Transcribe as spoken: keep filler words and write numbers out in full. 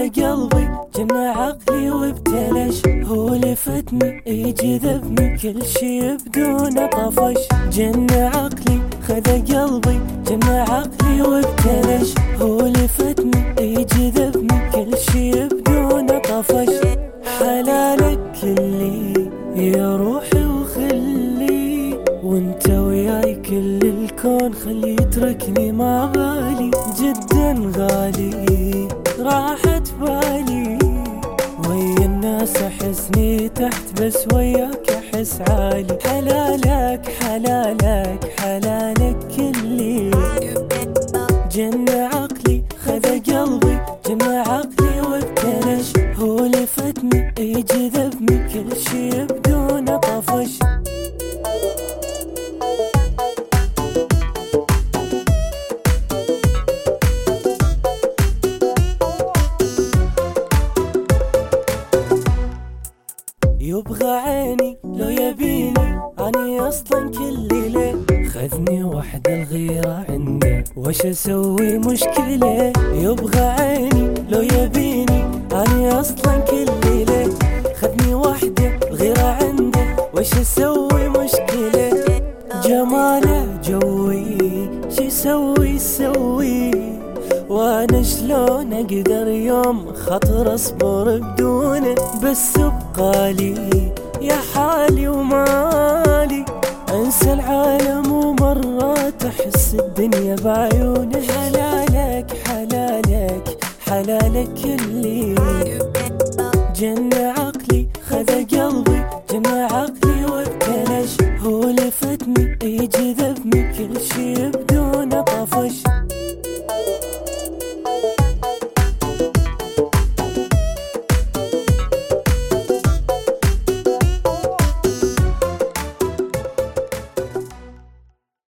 قلبي جن عقلي وابتلش، هو لفتني يجذبني كل شي بدون طفش. جن عقلي خذ قلبي جن عقلي وابتلش، هو لفتني يجذبني كل شي بدون طفش. حلالك كلي يا روحي وخلي، وانت وياي كل الكون خلي يتركني ما بالي. جدا غالي راحت بالي، ويا الناس احسني تحت بس وياك احس عالي. حلالك حلالك حلالك كلي، جن عقلي خذ قلبي جن عقلي وابتلش، هو لفتني يجذبني كل شي بدون طفش. يبغى عيني لو يبيني اني اصلا كل ليل، خذني وحد الغيرة عنده وش اسوي مشكلة. يبغى عيني لو يبيني اني اصلا كل ليل، خذني وحده الغيرة عنده وش اسوي مشكلة. جماله جوي شي يسوي يسوي، وانا شلون اقدر يوم خطر اصبر بدونه. بس بقالي يا حالي ومالي، انسى العالم ومرات احس الدنيا بعيونه. حلالك حلالك حلالك كلي، جن عقلي خذ قلبي جن عقلي وابتلش، هو لفتني يجذبني كل شي بدون طفش.